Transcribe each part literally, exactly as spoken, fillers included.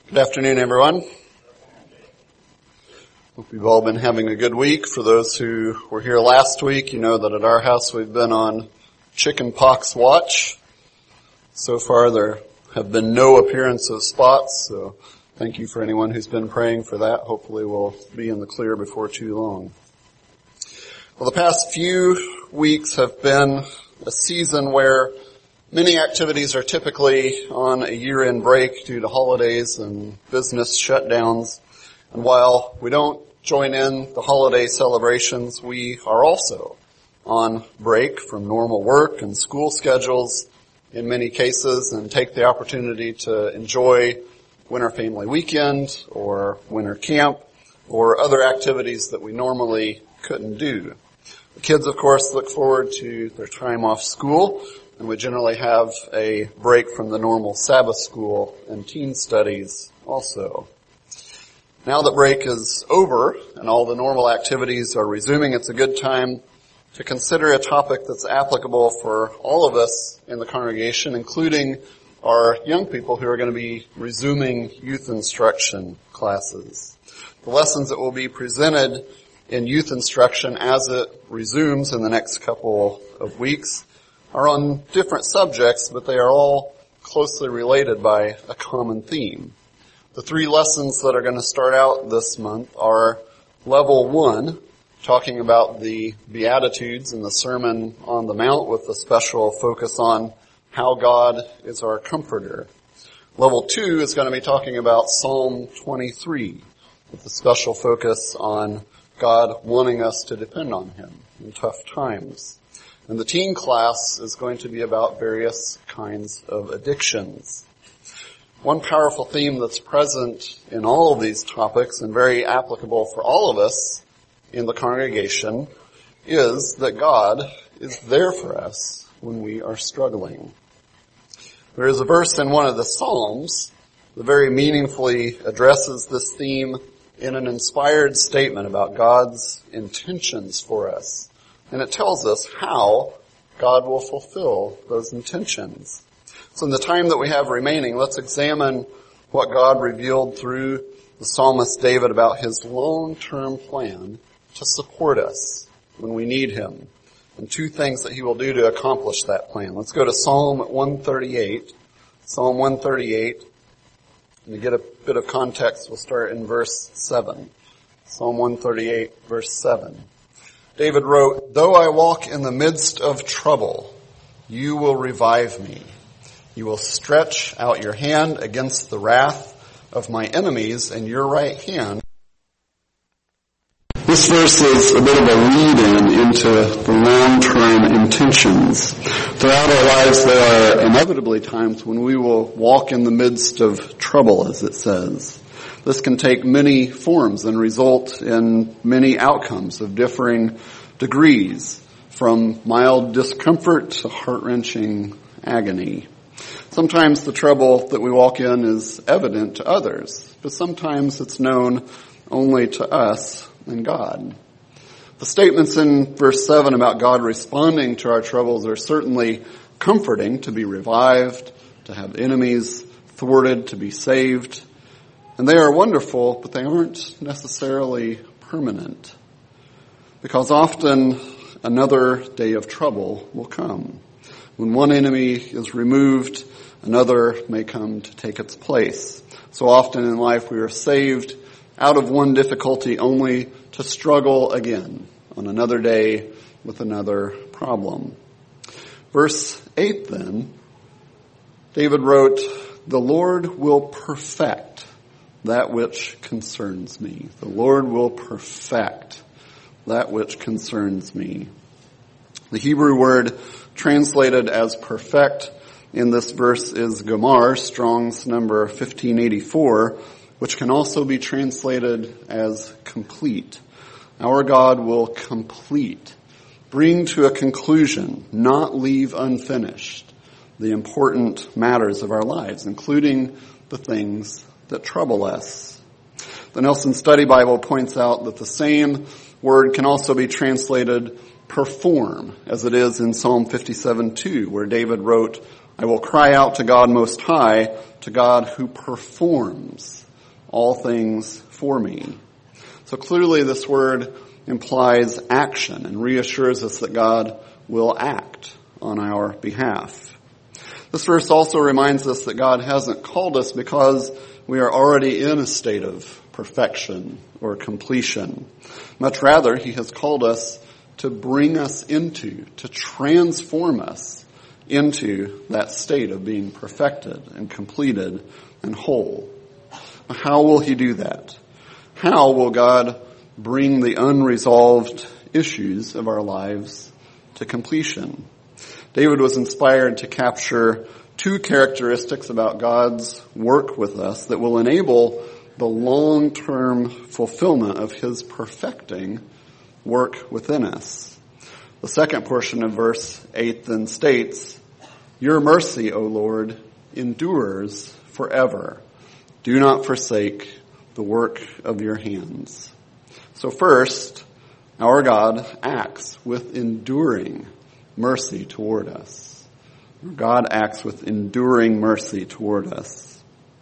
Good afternoon, everyone. Hope you've all been having a good week. For those who were here last week, you know that at our house we've been on chicken pox watch. So far there have been no appearance of spots, so thank you for anyone who's been praying for that. Hopefully we'll be in the clear before too long. Well, the past few weeks have been a season where many activities are typically on a year-end break due to holidays and business shutdowns. And while we don't join in the holiday celebrations, we are also on break from normal work and school schedules in many cases and take the opportunity to enjoy Winter Family Weekend or Winter Camp or other activities that we normally couldn't do. The kids, of course, look forward to their time off school, and we generally have a break from the normal Sabbath school and teen studies also. Now that break is over and all the normal activities are resuming, it's a good time to consider a topic that's applicable for all of us in the congregation, including our young people who are going to be resuming youth instruction classes. The lessons that will be presented in youth instruction as it resumes in the next couple of weeks are on different subjects, but they are all closely related by a common theme. The three lessons that are going to start out this month are level one, talking about the Beatitudes and the Sermon on the Mount with a special focus on how God is our comforter. Level two is going to be talking about Psalm twenty-three with a special focus on God wanting us to depend on Him in tough times. And the teen class is going to be about various kinds of addictions. One powerful theme that's present in all of these topics and very applicable for all of us in the congregation is that God is there for us when we are struggling. There is a verse in one of the Psalms that very meaningfully addresses this theme in an inspired statement about God's intentions for us. And it tells us how God will fulfill those intentions. So in the time that we have remaining, let's examine what God revealed through the psalmist David about his long-term plan to support us when we need Him, and two things that He will do to accomplish that plan. Let's go to Psalm one thirty-eight. Psalm one thirty-eight. And to get a bit of context, we'll start in verse seven. Psalm one thirty-eight, verse seven. David wrote, "Though I walk in the midst of trouble, you will revive me. You will stretch out your hand against the wrath of my enemies, and your right hand." This verse is a bit of a lead-in into the long-term intentions. Throughout our lives, there are inevitably times when we will walk in the midst of trouble, as it says. This can take many forms and result in many outcomes of differing degrees, from mild discomfort to heart-wrenching agony. Sometimes the trouble that we walk in is evident to others, but sometimes it's known only to us and God. The statements in verse seven about God responding to our troubles are certainly comforting: to be revived, to have enemies thwarted, to be saved. And they are wonderful, but they aren't necessarily permanent, because often another day of trouble will come. When one enemy is removed, another may come to take its place. So often in life we are saved out of one difficulty only to struggle again on another day with another problem. Verse eight then, David wrote, "The Lord will perfect that which concerns me." The Lord will perfect that which concerns me. The Hebrew word translated as perfect in this verse is gomar, Strong's number fifteen eighty-four, which can also be translated as complete. Our God will complete, bring to a conclusion, not leave unfinished the important matters of our lives, including the things that trouble us. The Nelson Study Bible points out that the same word can also be translated perform, as it is in Psalm fifty-seven two, where David wrote, I will cry out to God Most High, to God who performs all things for me. So clearly this word implies action and reassures us that God will act on our behalf. This verse also reminds us that God hasn't called us because we are already in a state of perfection or completion. Much rather, he has called us to bring us into, to transform us into that state of being perfected and completed and whole. How will he do that? How will God bring the unresolved issues of our lives to completion? David was inspired to capture two characteristics about God's work with us that will enable the long-term fulfillment of his perfecting work within us. The second portion of verse eight then states, "Your mercy, O Lord, endures forever. Do not forsake the work of your hands." So first, our God acts with enduring mercy toward us. God acts with enduring mercy toward us.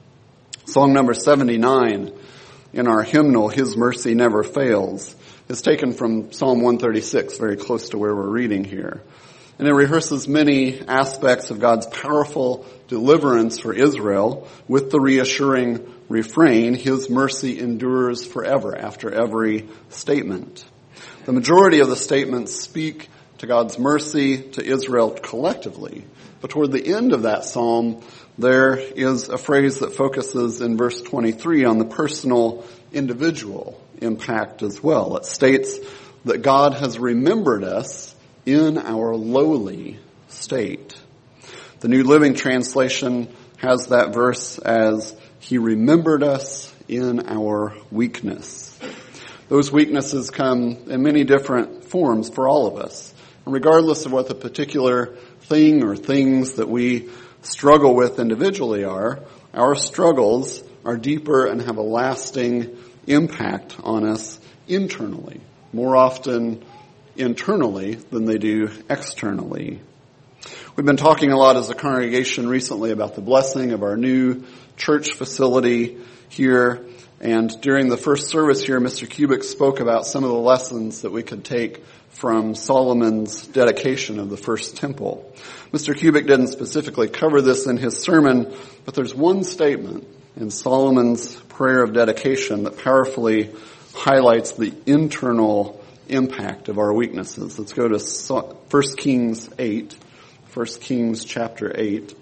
Song number seventy-nine in our hymnal, "His Mercy Never Fails," is taken from Psalm one thirty-six, very close to where we're reading here. And it rehearses many aspects of God's powerful deliverance for Israel with the reassuring refrain, "His mercy endures forever," after every statement. The majority of the statements speak to God's mercy to Israel collectively. But toward the end of that psalm, there is a phrase that focuses in verse twenty-three on the personal, individual impact as well. It states that God has remembered us in our lowly state. The New Living Translation has that verse as, "He remembered us in our weakness." Those weaknesses come in many different forms for all of us. And regardless of what the particular thing or things that we struggle with individually are, our struggles are deeper and have a lasting impact on us internally, more often internally than they do externally. We've been talking a lot as a congregation recently about the blessing of our new church facility here. And during the first service here, Mister Kubik spoke about some of the lessons that we could take from Solomon's dedication of the first temple. Mister Kubik didn't specifically cover this in his sermon, but there's one statement in Solomon's prayer of dedication that powerfully highlights the internal impact of our weaknesses. Let's go to First Kings eight, First Kings chapter eight,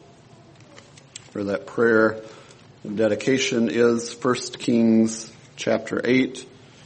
where that prayer of dedication is. First Kings chapter eight.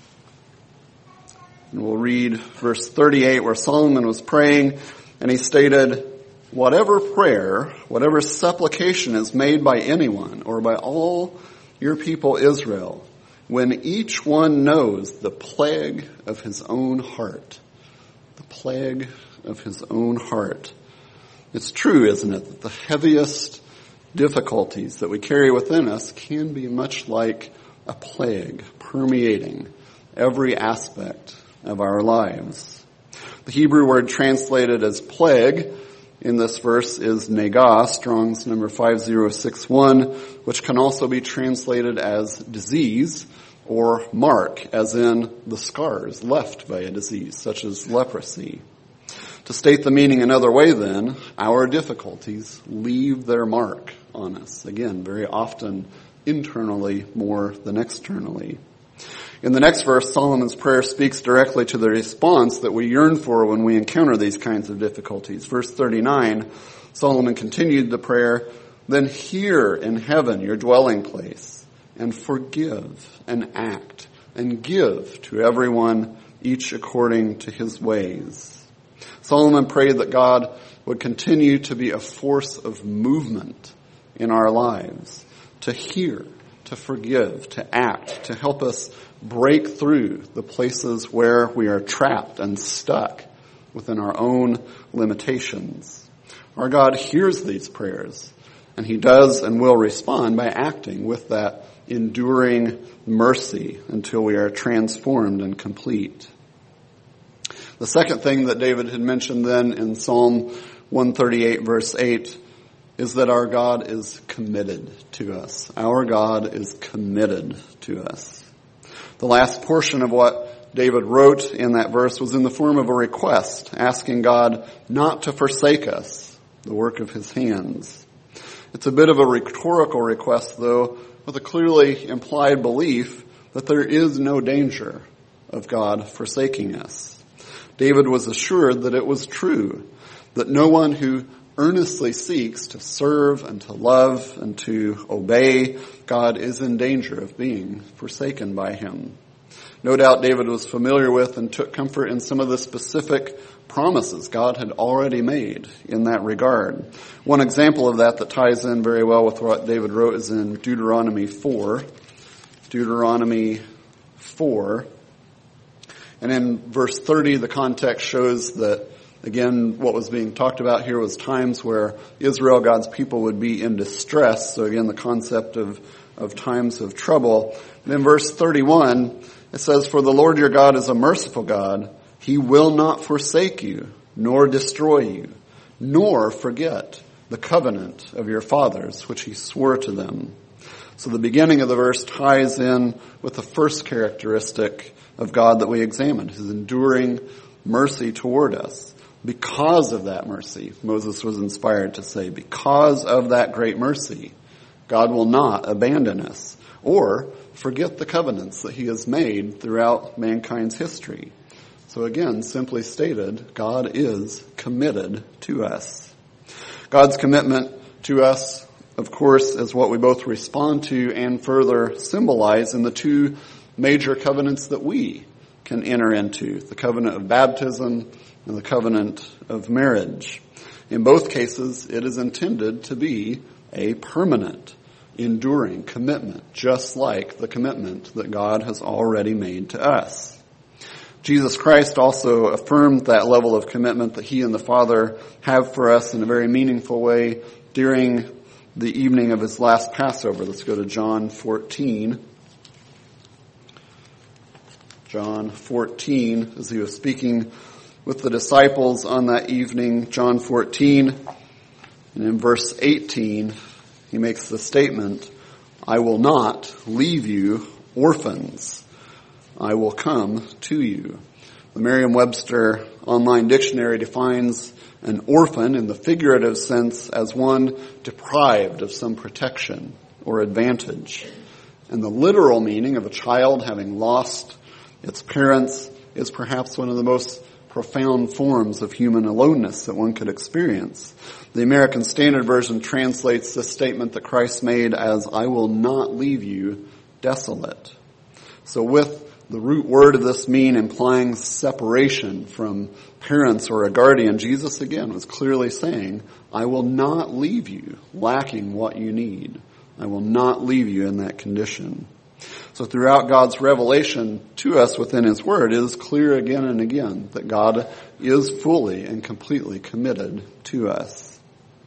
And we'll read verse thirty-eight, where Solomon was praying, and he stated, "Whatever prayer, whatever supplication is made by anyone or by all your people Israel, when each one knows the plague of his own heart," the plague of his own heart. It's true, isn't it, that the heaviest difficulties that we carry within us can be much like a plague permeating every aspect of our lives. The Hebrew word translated as plague in this verse is negah, Strong's number five zero six one, which can also be translated as disease or mark, as in the scars left by a disease, such as leprosy. To state the meaning another way then, our difficulties leave their mark on us. Again, very often internally more than externally. In the next verse, Solomon's prayer speaks directly to the response that we yearn for when we encounter these kinds of difficulties. Verse thirty-nine, Solomon continued the prayer, "Then hear in heaven your dwelling place, and forgive and act, and give to everyone each according to his ways." Solomon prayed that God would continue to be a force of movement in our lives, to hear, to forgive, to act, to help us break through the places where we are trapped and stuck within our own limitations. Our God hears these prayers, and he does and will respond by acting with that enduring mercy until we are transformed and complete. The second thing that David had mentioned then in Psalm one thirty-eight verse eight is that our God is committed to us. Our God is committed to us. The last portion of what David wrote in that verse was in the form of a request, asking God not to forsake us, the work of his hands. It's a bit of a rhetorical request, though, with a clearly implied belief that there is no danger of God forsaking us. David was assured that it was true, that no one who earnestly seeks to serve and to love and to obey God is in danger of being forsaken by him. No doubt David was familiar with and took comfort in some of the specific promises God had already made in that regard. One example of that that ties in very well with what David wrote is in Deuteronomy four. Deuteronomy four. And in verse thirty, the context shows that, again, what was being talked about here was times where Israel, God's people, would be in distress. So again, the concept of, of times of trouble. And in verse thirty-one, it says, "For the Lord your God is a merciful God. He will not forsake you, nor destroy you, nor forget the covenant of your fathers, which he swore to them." So the beginning of the verse ties in with the first characteristic of God that we examined, his enduring mercy toward us. Because of that mercy, Moses was inspired to say, because of that great mercy, God will not abandon us or forget the covenants that he has made throughout mankind's history. So again, simply stated, God is committed to us. God's commitment to us, of course, is what we both respond to and further symbolize in the two major covenants that we can enter into, the covenant of baptism and the covenant of marriage. In both cases, it is intended to be a permanent, enduring commitment, just like the commitment that God has already made to us. Jesus Christ also affirmed that level of commitment that he and the Father have for us in a very meaningful way during the evening of his last Passover. Let's go to John fourteen. John fourteen, as he was speaking with the disciples on that evening, John fourteen, and in verse eighteen, he makes the statement, "I will not leave you orphans. I will come to you." The Merriam-Webster Online Dictionary defines an orphan in the figurative sense as one deprived of some protection or advantage. And the literal meaning of a child having lost its parents is perhaps one of the most profound forms of human aloneness that one could experience. The American Standard Version translates this statement that Christ made as, "I will not leave you desolate." So with the root word of this mean implying separation from parents or a guardian, Jesus again was clearly saying, "I will not leave you lacking what you need. I will not leave you in that condition." So throughout God's revelation to us within his word, it is clear again and again that God is fully and completely committed to us.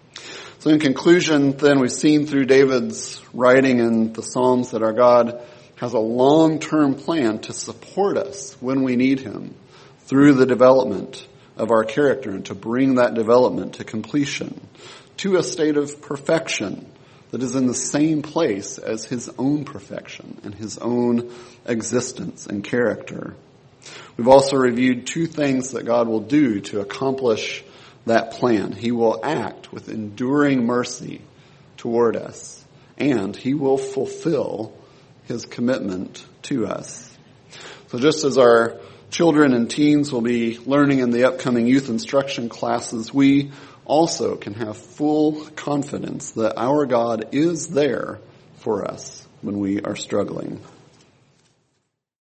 So in conclusion, then, we've seen through David's writing in the Psalms that our God has a long-term plan to support us when we need him through the development of our character and to bring that development to completion, to a state of perfection that is in the same place as his own perfection and his own existence and character. We've also reviewed two things that God will do to accomplish that plan. He will act with enduring mercy toward us, and he will fulfill his commitment to us. So just as our children and teens will be learning in the upcoming youth instruction classes, we also can have full confidence that our God is there for us when we are struggling.